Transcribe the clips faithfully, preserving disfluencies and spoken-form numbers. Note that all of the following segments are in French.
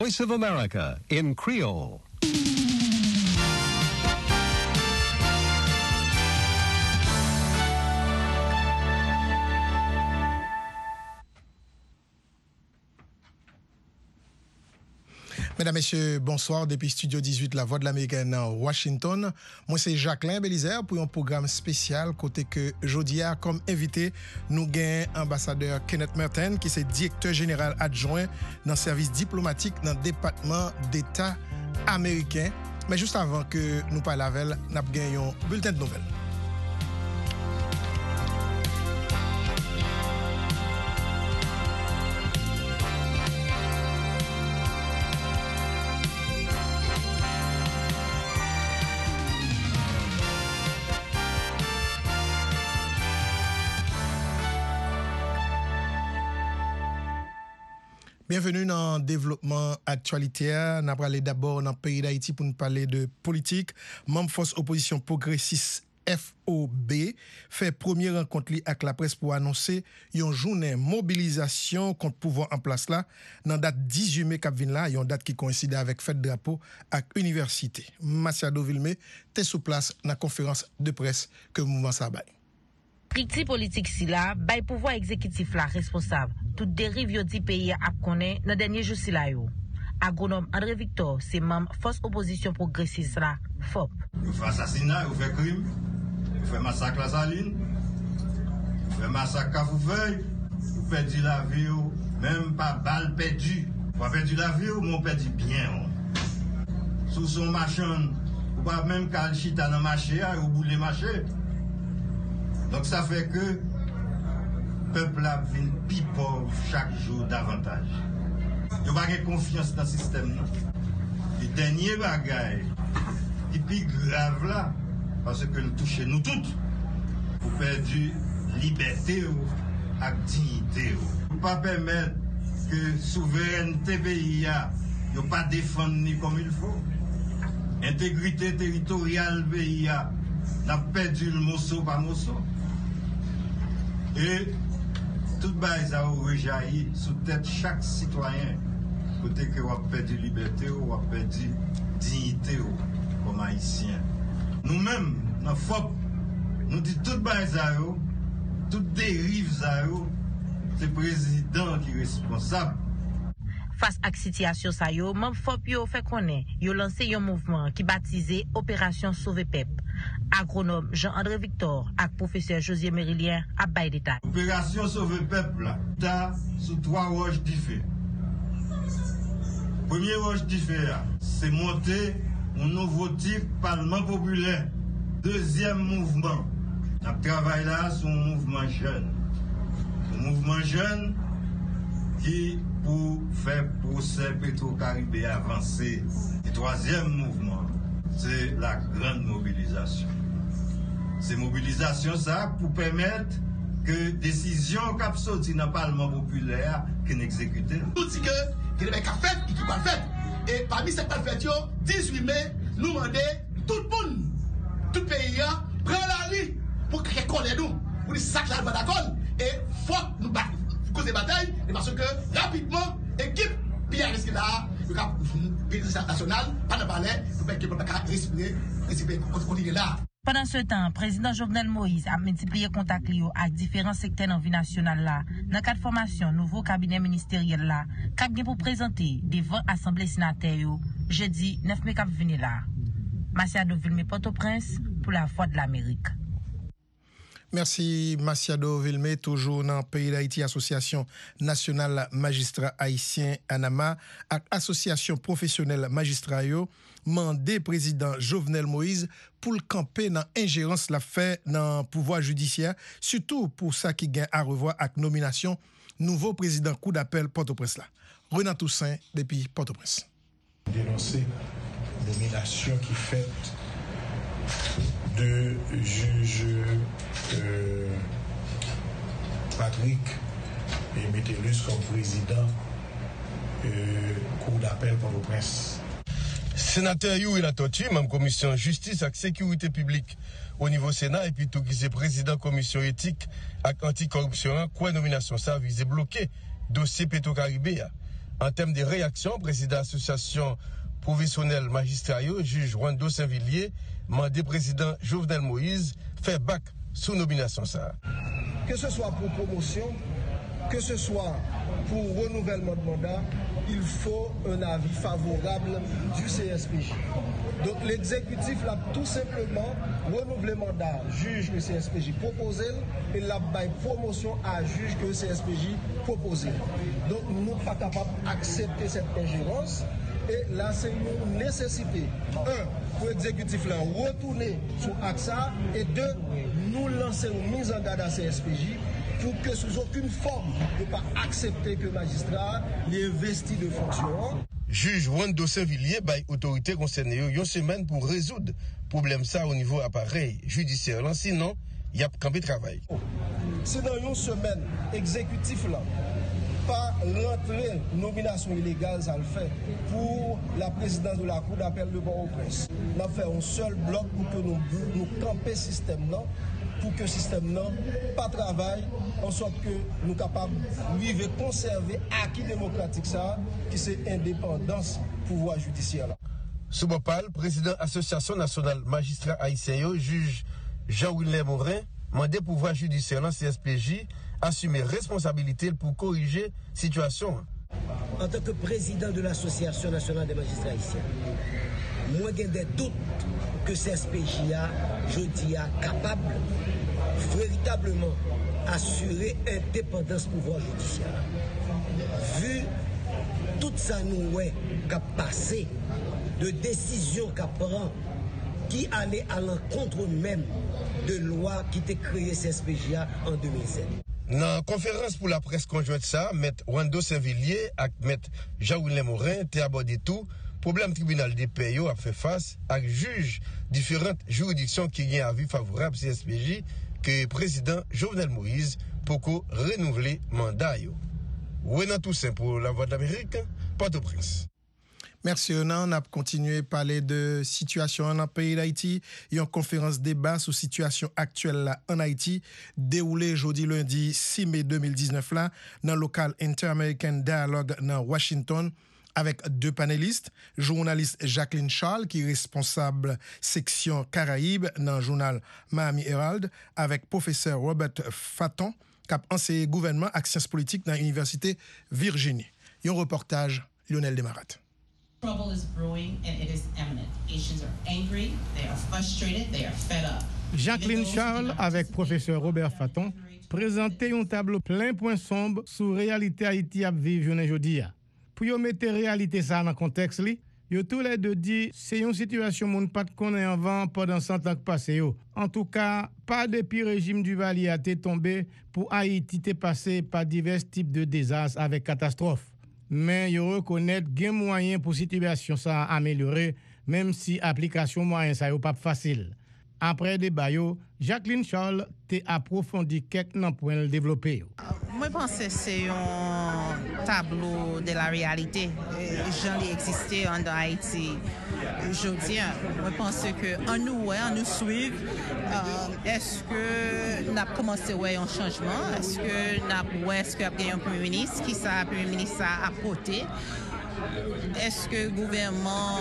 Voice of America in Creole. Mesdames, Messieurs, bonsoir depuis Studio dix-huit, La Voix de l'Américaine à Washington. Moi, c'est Jacqueline Bélizer pour un programme spécial côté que jeudi a comme invité, nous gagnons ambassadeur Kenneth Merten, qui est directeur général adjoint dans le service diplomatique dans le département d'État américain. Mais juste avant que nous parlions avec elle, nous avons gagné un bulletin de nouvelles. Bienvenue dans le développement actualitaire. Nous allons parler d'abord dans le pays d'Haïti pour nous parler de politique. Membre force opposition progressiste F O B fait première rencontre avec la presse pour annoncer une journée mobilisation contre le pouvoir en place là dans la date dix-huit mai qui vient là, une date qui coïncide avec fête drapeau à l'université. Massiado Vilmé était sur place dans la conférence de presse que le mouvement Sabay. Riti politique si la, bay pouvoir exécutif la responsable. Toute dérive yo di pays a connaît dans dernier jour si la yo. Agronome André Victor, c'est membre force opposition progressiste la, F O P. Vous faites assassinat, vous faites crime, vous faites massacre la saline, vous faites massacre à Foufeuille, vous perdez la vie, même pas balle perdue. Vous perdez la vie, mais on perdit bien. Sous son machin, vous pas même qu'à chita dans le marché, vous boulez le marché. Donc ça fait que le peuple a vu plus pauvre chaque jour davantage. Il n'y a pas de confiance dans le système. Le dernier bagage, qui est plus grave là, parce que nous touchons nous toutes, pour perdre liberté et dignité. Pour ne pas permettre que la souveraineté pays ne pas défendre comme il faut. Intégrité territoriale pays n'a perdu le morceau par morceau. Et toute base a rejailli sous tête chaque citoyen. Côté que on a perdu liberté, on a perdu dignité comme haïtien. Nous-mêmes, dans F O P, nous disons toute base a toute dérive a c'est le président qui est responsable. Face à la situation sa yo, membre F O P yo fait connaître, yo lancé un mouvement qui baptisé Opération Sauver Pep. Agronome Jean-André Victor et professeur José Mérilien à bail détail. Opération Sauver Peuple là, sous trois roches différentes. Premier roche différent, c'est monter un nouveau type Parlement populaire. Deuxième mouvement, on travaille là sur un mouvement jeune. Un mouvement jeune qui pour faire procès Petro-Caribé avancer. Et troisième mouvement, c'est la grande mobilisation. C'est mobilisation ça pour permettre que décision qui sorti dans le Parlement populaire qui n'exécute. Nous disons que Québec a fait et qui va faire. Et parmi cette fête, dix-huit mai, nous demandons tout le monde, tout le pays, prend la ligne pour que connaisse nous. Pour dire ça que là, d'accord. Et faut nous battre. Cause des batailles, parce que rapidement, l'équipe P R S qui là, le président national, pas de balai, pour que le peuple respirer, respirer, continuer là. Pendant ce temps, le président Jovenel Moïse a multiplié contacts avec différents secteurs dans la vie nationale là, dans le cadre de formation nouveau cabinet ministériel là, qui pour présenter devant l'Assemblée sénatoriale jeudi neuf mai qui vient là. Massiado Vilmé Port-au-Prince pour la Voix de l'Amérique. Merci Massiado Vilmé, toujours dans le pays d'Haïti, Association nationale magistrat haïtien ANAMA, avec Association professionnelle magistrat yo, mandé président Jovenel Moïse pour le camper dans ingérence la fait dans le pouvoir judiciaire, surtout pour ça qui gagne à revoir avec nomination nouveau président coup d'appel Port-au-Prince là. Renan Toussaint depuis Port-au-Prince. Dénoncer nomination qui fait de juge euh, Patrick et Métellus comme président euh, cour d'appel Port-au-Prince. Sénateur Youri la tortue, même commission justice et sécurité publique au niveau Sénat, et puis tout qui c'est président commission éthique et anticorruption, quoi nomination ça vise bloquer dossier Petro-Caribé. En termes de réaction, président de l'association professionnelle magistrat, juge Wando Saint-Villiers, mandé président Jovenel Moïse, fait bac sous nomination ça. Que ce soit pour promotion, que ce soit pour renouvellement de mandat, il faut un avis favorable du C S P J. Donc l'exécutif l'a tout simplement renouvelé mandat juge que le C S P J proposé et la promotion à juge que le C S P J proposé. Donc nous ne sommes pas capables d'accepter cette ingérence. Et là, c'est une nécessité, un, pour l'exécutif là, retourner sur A X A, et deux, nous lancer une mise en garde à C S P J pour que sous aucune forme ne pas accepter que le magistrat les investit de fonction. Juge Wando Saint-Villiers bail autorité concernée une semaine pour résoudre problème ça au niveau appareil judiciaire. Là, sinon, il y a campé travail. Si dans une semaine, exécutif là, pas rentrer nomination illégale, ça le fait pour la présidence de la Cour d'appel de Port-au-Prince. On a fait un seul bloc pour que nous, nous camper le système là, pour que le système là pas travaille, en sorte que nous capables de vivre et conserver acquis démocratique ça, qui c'est indépendance pouvoir judiciaire là. Sous Bopal, président Association nationale magistrat haïtien, juge Jean-Willem Morin, mandé pouvoir judiciaire dans C S P J assumer responsabilité pour corriger la situation. En tant que président de l'Association nationale des magistrats haïtiens, moi j'ai des doutes que C S P J a, je dis, a capable véritablement assurer indépendance pouvoir judiciaire. Vu tout ça nous ouais qu'a passé, de décisions qu'a prend, qui allait à l'encontre même de loi qui était créée C S P J A en deux mille sept. Dans la conférence pour la presse conjointe, ça, M. Wando Saint-Villiers et M. Jean-Willem Morin ont abordé tout. Problème tribunal des pays a fait face à juges différentes juridictions qui ont un avis favorable C S P J que le président Jovenel Moïse pour renouveler le mandat. Renan Toussaint pour la Voix de l'Amérique, Port-au-Prince. Merci Renan. On a continué à parler de situation dans le pays d'Haïti. Il y a une conférence débat sur la situation actuelle là en Haïti, déroulée jeudi lundi six mai deux mille dix-neuf là, dans le local Inter-American Dialogue dans Washington, avec deux panélistes. Journaliste Jacqueline Charles, qui est responsable section Caraïbes dans le journal Miami Herald, avec professeur Robert Fatton, qui a enseigné gouvernement et sciences politiques dans l'Université Virginie. Il y a un reportage, Lionel Desmarat. Trouble is brewing and it is imminent. Haitians are angry, they are frustrated, they are fed up. Jacqueline Charles avec professeur Robert Fatton présentait un tableau plein point sombre sur réalité Haïti à vivre journée jodi. Pour yo mettre réalité ça dans contexte li, yo tous les deux dit c'est une situation moun pas connaît avant pendant cent ans passé yo. En tout cas, pas depuis régime du Valier a été tombé pour Haïti t'est passé par divers types de désastres avec catastrophes. Mais yo reconnaît gen moyen pour situation ça améliorer même si application moyen ça yo pas facile. Après débat yo, Jacqueline Charles t'est approfondi quelques nan point développer. Moi pense c'est un tableau de la réalité. J'en ai existé en Haïti. Je dis, moi pense que en nous ouais, en nous suivre, euh, est-ce que n'a commencé ouais un changement? Est-ce que n'a ouais est-ce que après un premier ministre qui ça premier ministre a apporté? Est-ce que le gouvernement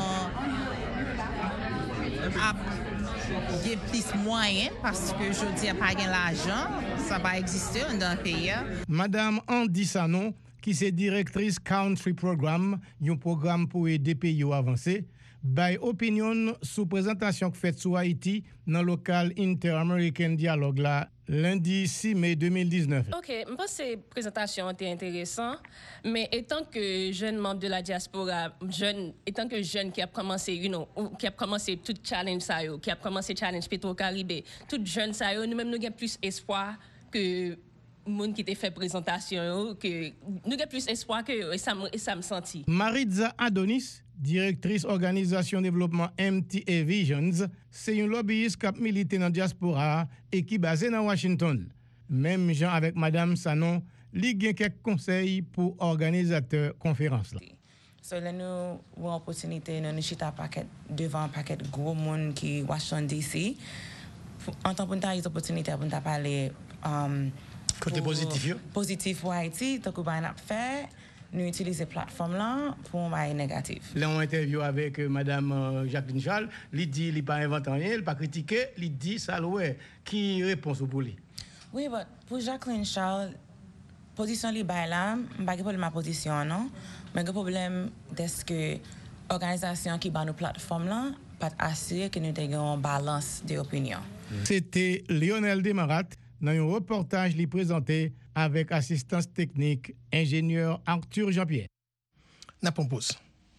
a il y a plus moyens parce que je dis pas gain l'argent, ça va exister dans le pays. Madame Andy Sanon, qui est directrice Country Program, un programme pour aider pays à avancer, by opinion sous présentation faite sur Haïti dans le local Inter-American Dialogue là lundi six mai deux mille dix-neuf. OK, je pense que cette présentation était intéressante, mais étant que jeune membre de la diaspora, jeune, étant que jeune qui a commencé, you know, qui a commencé tout challenge ça yo, qui a commencé challenge Petro-Caribé, tout jeune ça yo, nous même nous avons plus espoir que monde qui t'a fait présentation que nous avons plus espoir que et ça et ça me senti. Maritza Adonis, directrice organisation développement M T A Visions, c'est une lobbyiste qui milite dans la diaspora et qui est basée dans Washington. Même gens avec Madame Sanon, li gen quelques conseils pour organisateurs conférence là. So là nous avons opportunité nous chita paquet devant un paquet gros monde qui Washington D C. En tant que une opportunité pour parler um, côté positif yo. Positif pour Haïti, donc on va faire nous utiliser plateforme là pour un bail négatif. Là, on interview avec euh, Madame euh, Jacqueline Charles, il dit, il n'a pas inventé rien, il n'a pas critiqué, il dit ça, ouais. Qui répond pour lui? Oui, mais pour Jacqueline Charles, position li bail là, pas de problème ma position non, mais le problème est que organisation qui bat nos plateformes là, pas assurer que nous ayons une balance d'opinion. C'était Lionel Desmarat dans un reportage li présenté avec assistance technique ingénieur Arthur Jean-Pierre. N'a pas pause.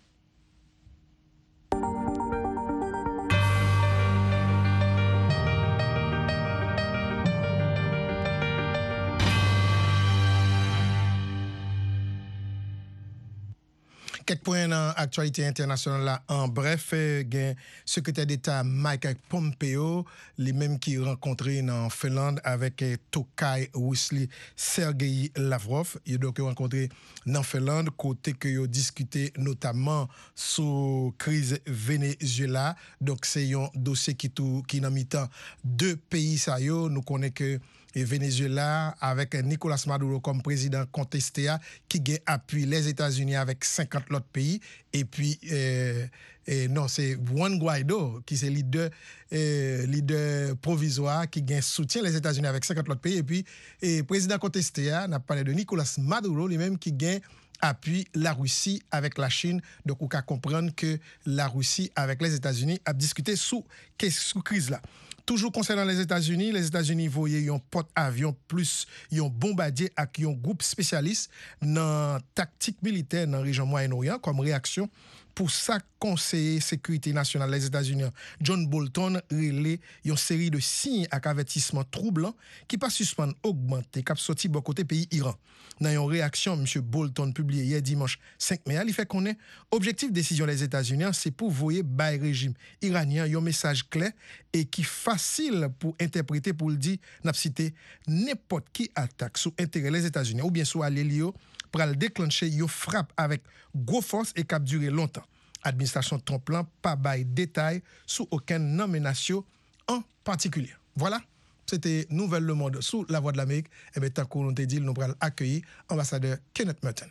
Quelques points dans l'actualité internationale là. En bref, le secrétaire d'État Mike Pompeo, les mêmes qui rencontré en Finlande avec Tokay Wesley Sergei Lavrov. Ils ont donc rencontré en Finlande, côté que ils ont discuté notamment sur crise Venezuela. Donc c'est un dossier qui tout qui dans mi-temps deux pays ça yo. Nous connaissons que et Venezuela avec Nicolas Maduro comme président contesté qui gagne appui les États-Unis avec cinquante autres pays et puis euh, et non c'est Juan Guaido qui c'est leader euh, leader provisoire qui gagne soutien les États-Unis avec cinquante autres pays et puis et président contesté n'a parlé de Nicolas Maduro lui-même qui gagne appuie la Russie avec la Chine. Donc, on peut comprendre que la Russie avec les États-Unis a discuté sous sous crise là. Toujours concernant les États-Unis, les États-Unis voyaient un porte-avions plus un bombardier avec un groupe spécialiste dans tactique militaire dans la région Moyen-Orient comme réaction pour ça conseiller sécurité nationale des États-Unis John Bolton relé une série de signes et avertissements troublants qui pas suspendre augmenter cap sorti bon côté pays Iran. Dans une réaction M. Bolton publié hier dimanche cinq mai, il fait connaître objectif décision des États-Unis c'est pour voyer bail régime iranien un message clair et qui facile pour interpréter pour le dire n'a cité n'importe qui attaque sous intérêt les États-Unis ou bien soit l'élio pour le déclencher une frappe avec gros force et cap durer longtemps. Administration Trump là pas bail détail sous aucune nomination en particulier. Voilà, c'était Nouvelle Le Monde sous la Voix de l'Amérique. Et bien tant qu'on te dit nous allons accueillir ambassadeur Kenneth Merton.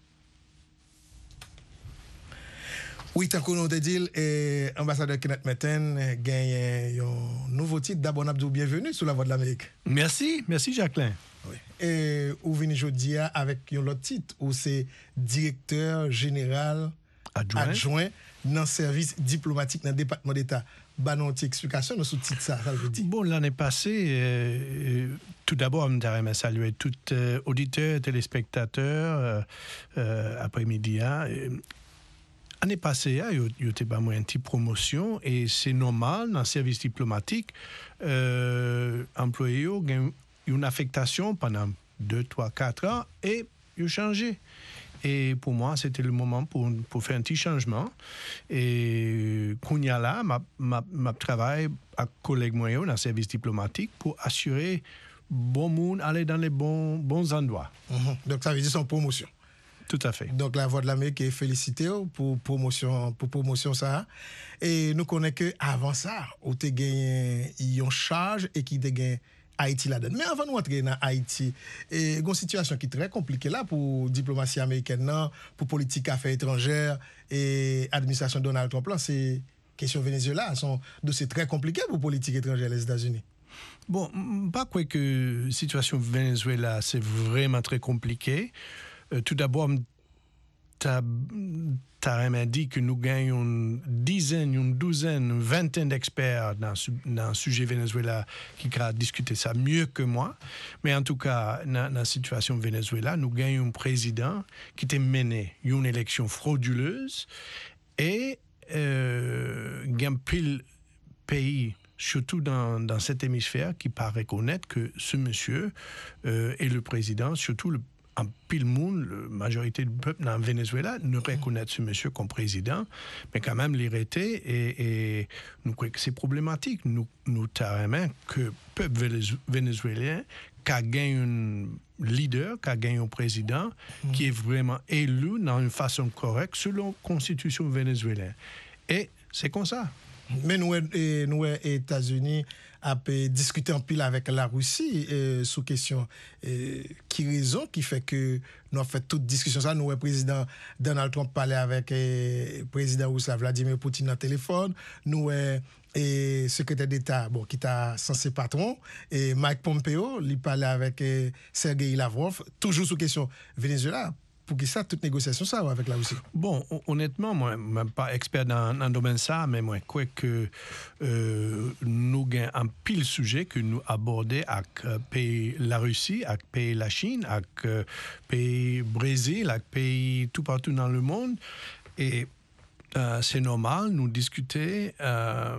Oui, tant qu'on te dit eh, ambassadeur Kenneth Merton gagne un nouveau titre d'abord Abdou bienvenue sous la Voix de l'Amérique. Merci, merci Jacqueline. Oui. Et vous venez aujourd'hui avec un autre titre où c'est directeur général adjoint, adjoint dans le service diplomatique dans le département d'État. Bah non, une explication sur titre ça, ça veut dire. Bon, l'année passée, euh, tout d'abord, je voudrais saluer tous euh, auditeurs, téléspectateurs, euh, euh, après-midi. L'année passée, il y a eu une petite promotion et c'est normal dans le service diplomatique, euh, employés ont une affectation pendant deux, trois, quatre ans et ils ont changé. Et pour moi, c'était le moment pour, pour faire un petit changement. Et qu'on y a là, ma, ma, ma travail avec collègues moyens dans le service diplomatique pour assurer bon monde, aller dans les bons, bons endroits. Mm-hmm. Donc ça veut dire son promotion. Tout à fait. Donc la Voix de l'Amérique est félicitée pour promotion pour promotion ça. Et nous connaissons que avant ça, on a gagné une charge et qui a gagné Haïti là-dedans. Mais avant de rentrer dans Haïti, il y a une situation qui est très compliquée là pour la diplomatie américaine, pour la politique affaires étrangères et l'administration Donald Trump. Là, c'est question Venezuela, c'est dossier très compliqué pour la politique étrangère des États-Unis. Bon, pas quoi que la situation Venezuela, c'est vraiment très compliqué. Euh, tout d'abord, tu as vraiment dit que nous gagnons une dizaine, une douzaine, une vingtaine d'experts dans, dans le sujet Venezuela qui ont discuté ça mieux que moi. Mais en tout cas, dans la situation Venezuela, nous gagnons un président qui a mené une élection frauduleuse et euh, il y a un pile pays, surtout dans, dans cet hémisphère, qui paraît reconnaître que ce monsieur euh, est le président, surtout le en pile monde, la majorité du peuple dans le Venezuela ne reconnaît ce monsieur comme président, mais quand même l'irrité et, et nous croyons que c'est problématique. Nous, nous t'arrêtons que le peuple vénézuélien qui a gagné un leader, qui a gagné un président, mmh. qui est vraiment élu dans une façon correcte selon la constitution vénézuélienne. Et c'est comme ça. Mais nous, et, nous États-Unis, a discuté en pile avec la Russie euh, sous question euh, qui raison qui fait que nous avons fait toute discussion ça. Nous, le président Donald Trump parlait avec le euh, président russe Vladimir Poutine au téléphone. Nous, euh, et secrétaire d'État, bon, qui est censé patron, et Mike Pompeo, il parlait avec euh, Sergei Lavrov, toujours sous question Venezuela. Pour qui ça, toute négociation, ça, avec la Russie? Bon, honnêtement, moi, je ne suis pas expert dans le domaine ça, mais moi, je crois que euh, nous avons un pile sujet que nous abordons avec euh, pays la Russie, avec pays la Chine, avec euh, pays Brésil, avec pays tout partout dans le monde. Et euh, c'est normal, nous discuter euh,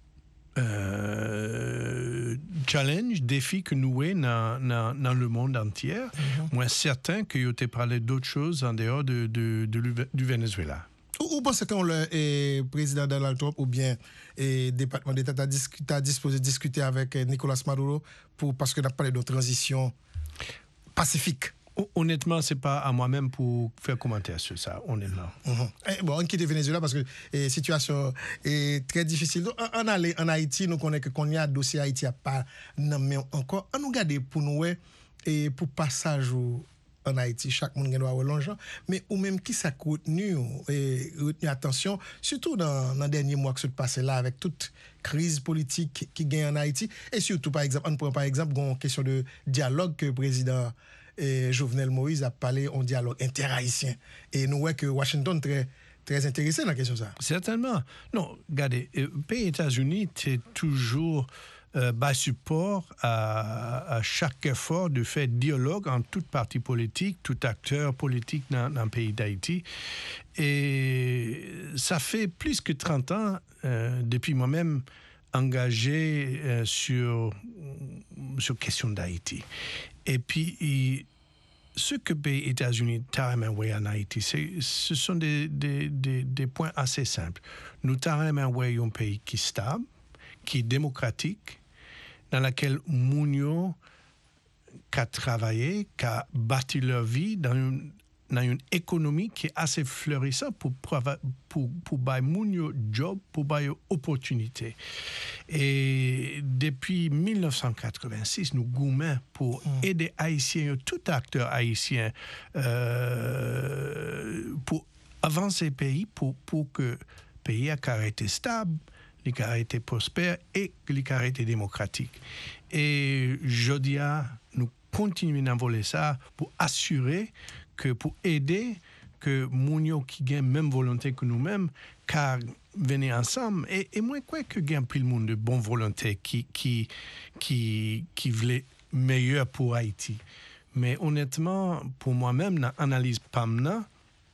Euh, challenge, défi que nous avons dans, dans le monde entier. Mm-hmm. Moi, certain que vous avez parlé d'autres choses en dehors de, de, de, de du Venezuela. Ou pensez qu'on le président Donald Trump ou bien le département d'État a disposé de discuter avec Nicolas Maduro pour, parce que nous avons parlé de transition pacifique? Honnêtement, ce n'est pas à moi-même pour faire commentaire sur ça, honnêtement. Mm-hmm. Eh, bon, on quitte le Venezuela parce que la situation est très difficile. Donc, en, en, en Haïti, nous connaissons que qu'on y a dossier Haïti, a pas mais encore. On nous garde pour nous et pour passage en Haïti, chaque monde doit avoir l'argent. Mais ou même qui ça retenu et retenu attention, surtout dans dans dernier mois que se passé là avec toute crise politique qui gagne en Haïti et surtout par exemple, on prend par exemple une question de dialogue que le président et Jovenel Moïse a parlé en dialogue interhaïtien. Et nous voyons que Washington est très, très intéressé dans la question ça. Certainement. Non, regardez, le pays États-Unis, c'est toujours euh, bas support à, à chaque effort de faire dialogue entre toute parti politique, tout acteur politique dans, dans le pays d'Haïti. Et ça fait plus que trente ans, euh, depuis moi-même, engagé euh, sur sur question d'Haïti. Et puis, il, ce que les États-Unis ont en Haïti, ce sont des, des, des, des points assez simples. Nous avons un pays qui est stable, qui est démocratique, dans lequel Mounio a travaillé, qui a bâti leur vie dans une, dans une économie qui est assez florissante pour pour pour bailler Mounio job, pour bailler opportunité. Et depuis mille neuf cent quatre-vingt-six, nous goumons pour mm. aider Haïtiens, tout acteur haïtien, euh, pour avancer le pays, pour, pour que le pays ait été stable, qu'il ait été prospère et qu'il ait été démocratique. Et je dis, nous continuons à voler ça pour assurer que, pour aider que Mounio qui gagne même volonté que nous-mêmes, car venez ensemble et, et moi quoi que gagne plus le monde de bonne volonté qui qui qui qui voulait meilleur pour Haïti. Mais honnêtement, pour moi-même, dans l'analyse P A M N A,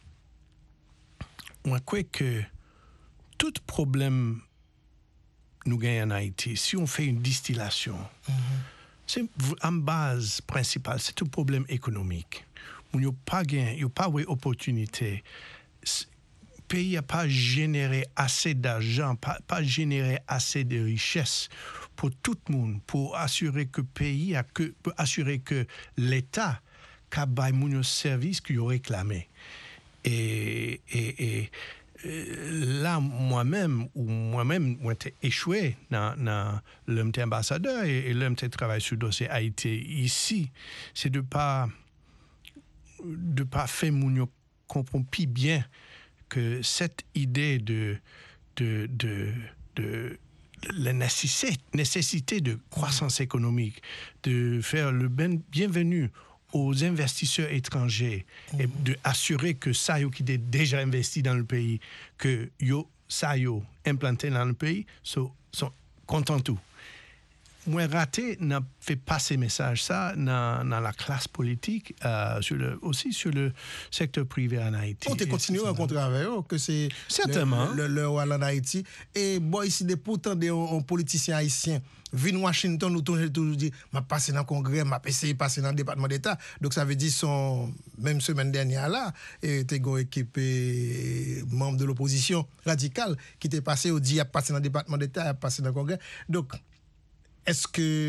moi crois que tout problème nous gagne en Haïti, si on fait une distillation, mm-hmm. c'est en base principale, c'est tout problème économique. Il n'y a pas gain, il n'y a pas d'opportunité. Le pays n'a pas généré assez d'argent, pas, pas généré assez de richesses pour tout le monde, pour assurer que le pays a que, pour assurer que l'État a baillé le service qu'il a réclamé. Et, et, et là, moi-même, ou moi-même, j'ai échoué dans, dans l'homme ambassadeur et, et l'homme travaille sur le dossier Haïti ici, c'est de ne pas de pas faire Mounio comprendre plus bien que cette idée de de de, de la nécessité, nécessité de croissance économique, de faire le ben, bienvenu aux investisseurs étrangers mmh. et de assurer que ça yo qui est déjà investi dans le pays, que yo ça yo implanté dans le pays sont sont contents tout. Moi, raté n'a fait passer message ça dans, dans la classe politique, euh, sur le, aussi sur le secteur privé en Haïti. On te continue à rencontrer avec eux, que c'est certainement le, le, le, le en Haïti. Et bon, ici, des pourtant des politiciens haïtiens viennent Washington, nous toujours toujours dit, m'a passé dans le Congrès, m'a essayé de passer dans le département d'État. Donc ça veut dire son même semaine dernière là, et t'es une équipe membre de l'opposition radicale qui t'est passé au dit, a passé dans le département d'État, a passé dans le Congrès. Donc est-ce que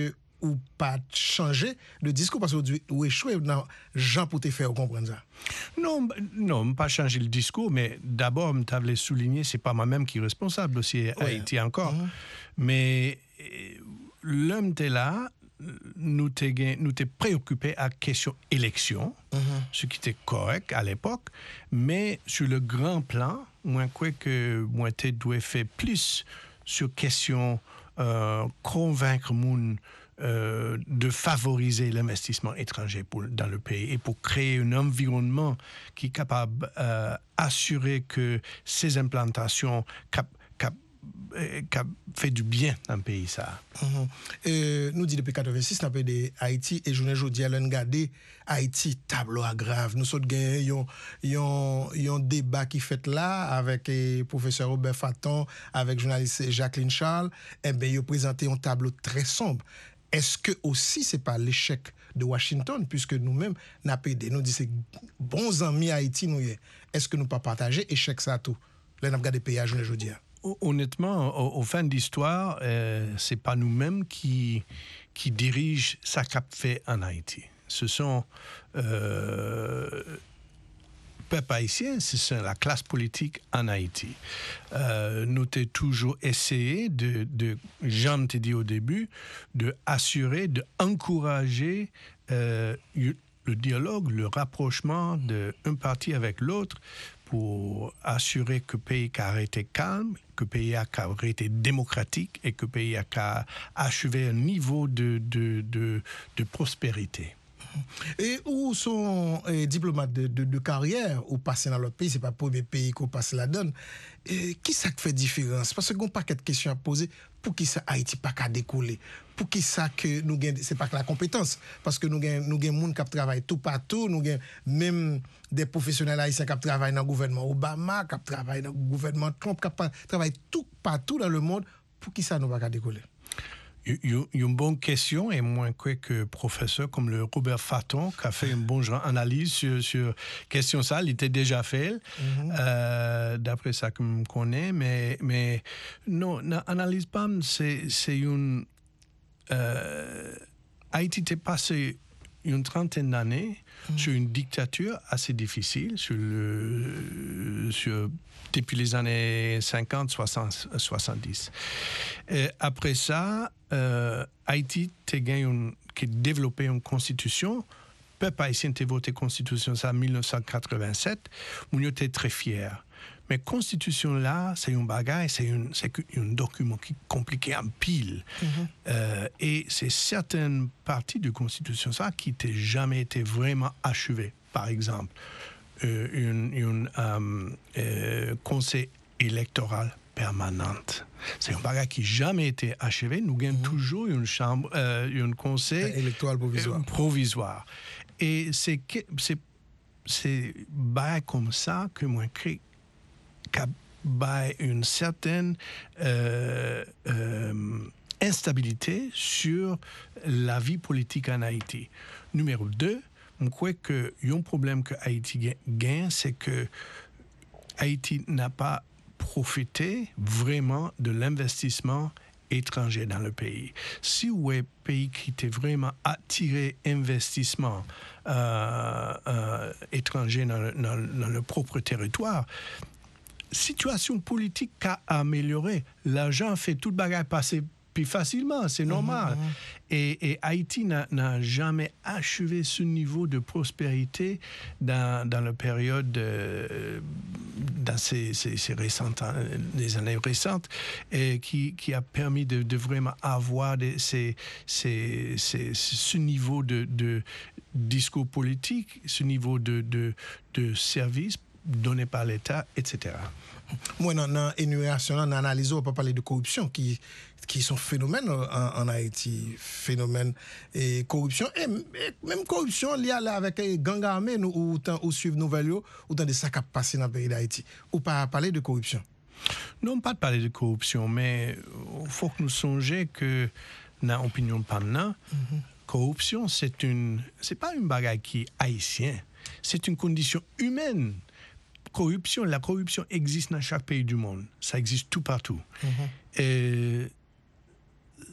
ou pas changer de discours parce que vous échouez dans Jean pour te faire comprendre ça. Non, non, pas changer le discours, mais d'abord, je voulais souligner, c'est pas moi-même qui est responsable aussi, ouais. Haïti encore. Mm-hmm. Mais l'homme était là, nous t'es préoccupé à la question élection, mm-hmm. ce qui était correct à l'époque, mais sur le grand plan, moi, je crois que moi, tu dois faire plus sur question euh, convaincre moun euh, de favoriser l'investissement étranger pour, dans le pays et pour créer un environnement qui est capable d'assurer euh, que ces implantations cap, cap, euh, cap fait du bien dans le pays. Ça. Mm-hmm. euh, nous dit depuis quatre-vingt-six, nous avons de Haïti et je ne dis à regarder Haïti, tableau à grave. Nous sommes gagnés, il y a un débat qui fait là avec le professeur Robert Faton, avec le journaliste Jacqueline Charles. Eh bien, ils ont présenté un tableau très sombre. Est-ce que aussi, ce n'est pas l'échec de Washington, puisque nous-mêmes, nous avons aidé, nous disons, bons amis Haïti, nous y est-ce que nous ne pas partager échec ça tout? Là, nous avons regardé le pays à journée aujourd'hui. Honnêtement, au, au fin de l'histoire, euh, ce n'est pas nous-mêmes qui, qui dirigent ça qu'a fait en Haïti. Ce sont euh, peuple haïtien, c'est la classe politique en Haïti. Euh, nous avons toujours essayé de, de j'en t'ai dit au début, de assurer, de encourager euh, le dialogue, le rapprochement d'un parti avec l'autre pour assurer que le pays a été calme, que le pays a été démocratique et que le pays a achevé un niveau de, de, de, de prospérité. Et où sont les diplomates de, de, de carrière ou passent dans l'autre pays, c'est pas le premier pays qu'on passe la donne. Et qui ça fait différence? Parce que nous avons pas de questions à poser. Pour qui ça Haïti pas qu'à décoller? Pour qui ça que nous gagnons, c'est pas que la compétence? Parce que nous gagnons nous gagnons monde qui travaille tout partout, nous gagnons même des professionnels haïtiens qui travaillent dans le gouvernement Obama, qui travaillent dans le gouvernement Trump, qui travaillent tout partout dans le monde. Pour qui ça nous pas qu'à décoller? Il y a une bonne question et moi je crois que le professeur comme le Robert Faton qui a fait une bonne analyse sur sur question ça, il était déjà fait mm-hmm. euh, d'après ça que je connais, mais mais non, n'analyse pas, c'est c'est une euh, Haïti t'est passé une trentaine d'années mmh. sur une dictature assez difficile, sur le, sur, depuis les années cinquante, soixante, soixante-dix. Et après ça, euh, Haïti a développé une constitution. Le peuple haïtien a voté la constitution ça en dix-neuf cent quatre-vingt-sept. On était très fiers. Mais la constitution là, c'est un bagage, c'est un, un document qui est compliqué en pile. Mm-hmm. Euh, et c'est certaines parties de la constitution ça qui n'ont jamais été vraiment achevées. Par exemple, euh, un euh, euh, conseil électoral permanente. C'est un bagage qui n'a jamais été achevé. Nous avons mm-hmm. toujours une chambre, euh, un conseil électoral provisoire. Euh, provisoire. Et c'est c'est c'est bagage comme ça que moi crée une certaine euh, euh, instabilité sur la vie politique en Haïti. Numéro deux, je crois qu'il y a un problème que Haïti gagne, c'est que Haïti n'a pas profité vraiment de l'investissement étranger dans le pays. Si vous êtes un pays qui était vraiment attiré investissement euh, euh, étranger dans le, dans, dans le propre territoire, situation politique a amélioré. L'argent fait tout le bagage passer plus facilement, c'est normal. Mmh, mmh. Et, et Haïti n'a, n'a jamais achevé ce niveau de prospérité dans, dans la période, euh, dans ces, ces, ces récentes, les années récentes, et qui, qui a permis de, de vraiment avoir des, ces, ces, ces, ce niveau de, de discours politique, ce niveau de, de, de service donné par l'État, et cetera. Moi, dans l'énumération, dans l'analyse, on va pas parler de corruption, qui, qui sont phénomènes en, en Haïti. Phénomène et corruption, et, et même corruption liée avec les gangs armés, ou, ou, ou suivre Nouvelle, ou dans des sacs à passer dans le pays d'Haïti. Ou pas parler de corruption? Non, pas de parler de corruption, mais il faut que nous songions que, dans l'opinion de Panna, mm-hmm. corruption, c'est une, c'est pas une bagarre qui est haïtienne, c'est une condition humaine. Corruption, la corruption existe dans chaque pays du monde. Ça existe tout partout. Mm-hmm. Et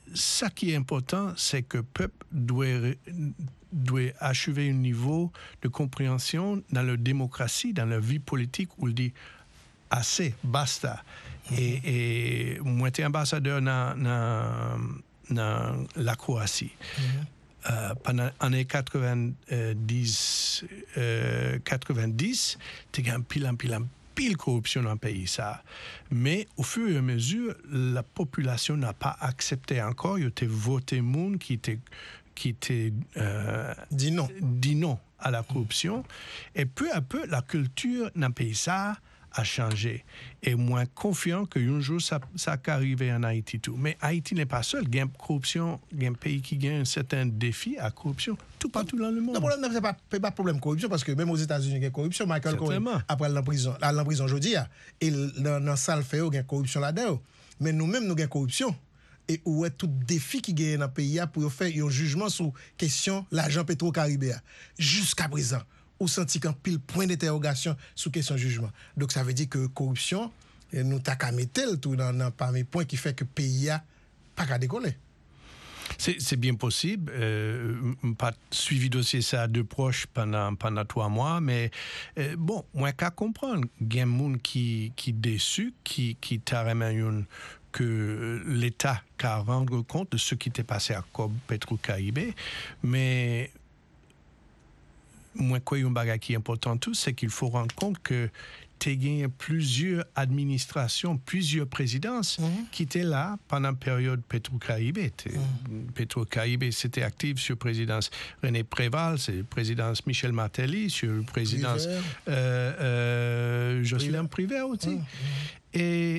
ce qui est important, c'est que le peuple doit, doit achever un niveau de compréhension dans la démocratie, dans la vie politique, où il dit assez, basta. Mm-hmm. Et, et moi, j'étais ambassadeur dans la Croatie. Mm-hmm. Euh, pendant les années quatre-vingt-dix, euh, quatre-vingt-dix, il y a un pile, un pile, un pile corruption dans le pays, ça. Mais au fur et à mesure, la population n'a pas accepté encore. Il y a été voté monde qui était, qui était euh, dit non, dit non à la corruption. Et peu à peu, la culture dans le pays, ça a changé. Et moins confiant qu'un jour, ça, ça arriver en Haïti tout. Mais Haïti n'est pas seul. Il y a une corruption, il y a un pays qui a un certain défi à corruption, tout partout dans le monde. Le problème, c'est pas, pas problème de corruption, parce que même aux États-Unis, il y a corruption. Michael Cohen, après l'emprisonnement, l'emprisonnement aujourd'hui, et dans la salle fait, il y a corruption là-dedans. Mais nous-mêmes, nous avons corruption. Et où est tout défi qui gagne dans le pays pour faire un jugement sur question l'argent Petro-Caribé. Jusqu'à présent, ou senti qu'un pile point d'interrogation sous question jugement. Donc ça veut dire que corruption, nous t'a qu'à mettre tout dans, dans parmi les points qui fait que le pays a pas qu'à décoller. C'est, c'est bien possible. Euh, pas suivi dossier ça de proche pendant pendant trois mois, mais euh, bon, moi qu'à comprendre, il y a des gens qui qui déçu, qui qui t'a remis que l'État qu'à rendre compte de ce qui était passé à Petro-Caribé, mais moi, quoi, un bagage qui est important tout, c'est qu'il faut rendre compte que tu as gagné plusieurs administrations, plusieurs présidences mm-hmm. qui étaient là pendant la période Petro-Caribé. Mm-hmm. Petro-Caribé, c'était actif sur la présidence René Préval, c'est la présidence Michel Martelly, sur la présidence euh, euh, Jocelyn Privert aussi. Mm-hmm.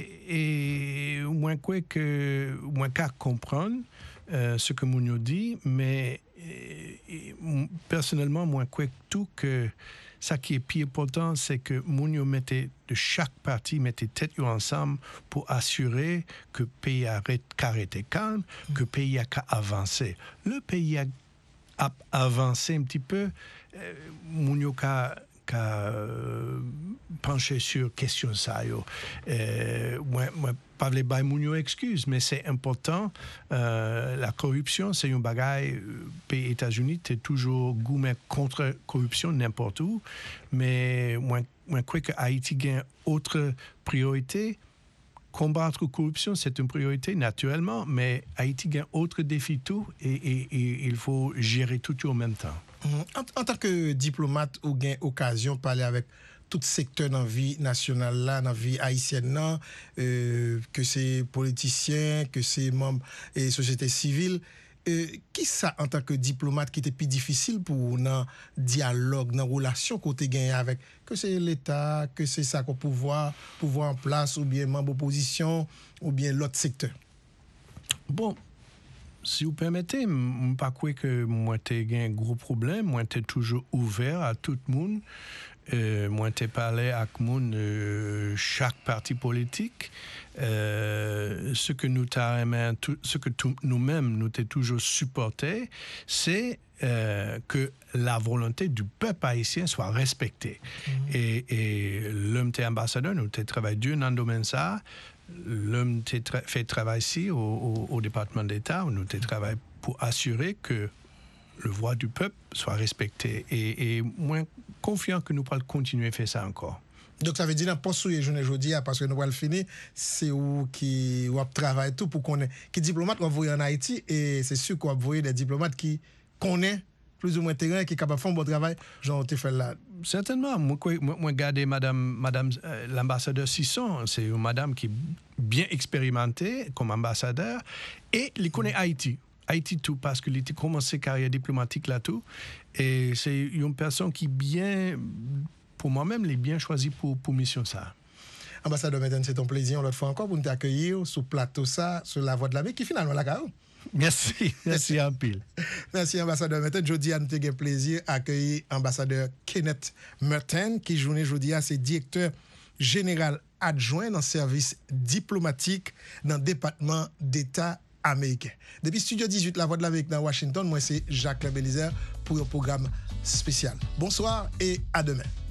Et, et moins quoi que, moins qu'à comprendre euh, ce que Mounio dit, mais Et, et, personnellement, moi, je crois tout que ce qui est plus important, c'est que Mounio mettait de chaque partie mettait tête ensemble pour assurer que le pays arrête arrêté calme, mm. que le pays a qu'à avancer. Le pays a, a avancé un petit peu, euh, Mounio a euh, penché sur question ça. Euh, moi, moi, pas les bails Mounio excuse, mais c'est important. Euh, la corruption, c'est un bagage. Pays États-Unis, c'est toujours gourmet contre corruption n'importe où. Mais moi, moi, je crois que Haïti a autre priorité. Combattre la corruption, c'est une priorité naturellement, mais Haïti a autre défi tout et, et, et il faut gérer tout en même temps. En, en tant que diplomate, vous avez l'occasion de parler avec tout secteur dans la vie nationale, là, dans la vie haïtienne, là, euh, que c'est politiciens, que c'est membres et société civile. Euh, qui ça, en tant que diplomate, qui était plus difficile pour un dialogue, dans la relation qu'on a gagné avec, que c'est l'État, que c'est ça qu'on pouvoir, pouvoir en place, ou bien membre opposition, ou bien l'autre secteur? Bon, si vous permettez, je ne pas croire que moi, j'ai un gros problème. Moi, j'ai toujours ouvert à tout le monde. Euh, moi, j'ai parlé avec le monde, euh, chaque parti politique. Euh, ce que nous t'avons, ce que tout, nous-mêmes nous t'ai toujours supporté, c'est euh, que la volonté du peuple haïtien soit respectée. Mm-hmm. Et, et l'homme t'est ambassadeur, nous t'ai travaillé dur dans le domaine ça. L'homme t'ai tra- fait travail ici au, au, au département d'État, où nous t'ai travaillé pour assurer que le voix du peuple soit respecté. Et, et moins confiant que nous pourrons continuer à faire ça encore. Donc ça veut dire, dans le poste où il journée aujourd'hui, parce que nous allons le finir, c'est où qui travaille tout pour qu'on ait, qui diplomate qu'on voit en Haïti, et c'est sûr qu'on va voir des diplomates qui connaissent plus ou moins terrain, qui est capable de faire un bon travail, genre tu fais là. Certainement. Moi, moi, moi regardez madame, madame euh, l'ambassadeur Sisson, c'est une madame qui est bien expérimentée comme ambassadeur, et elle connaît Haïti. Haïti tout, parce qu'il a commencé carrière diplomatique là tout, et c'est une personne qui bien... Pour moi-même, les bien choisi pour, pour mission ça. Ambassadeur Mertens, c'est ton plaisir, l'autre fois encore, pour nous accueillir sur plateau ça, sur la voie de la vie, qui finalement la carrière. Merci, merci en pile. Merci, ambassadeur Mertens. Jeudi, nous avons plaisir d'accueillir ambassadeur Kenneth Mertens, qui journée jeudi, c'est directeur général adjoint dans le service diplomatique dans le département d'État américain. Depuis Studio dix-huit, la voix de l'Amérique dans Washington, moi c'est Jacques Lebelizer pour un programme spécial. Bonsoir et à demain.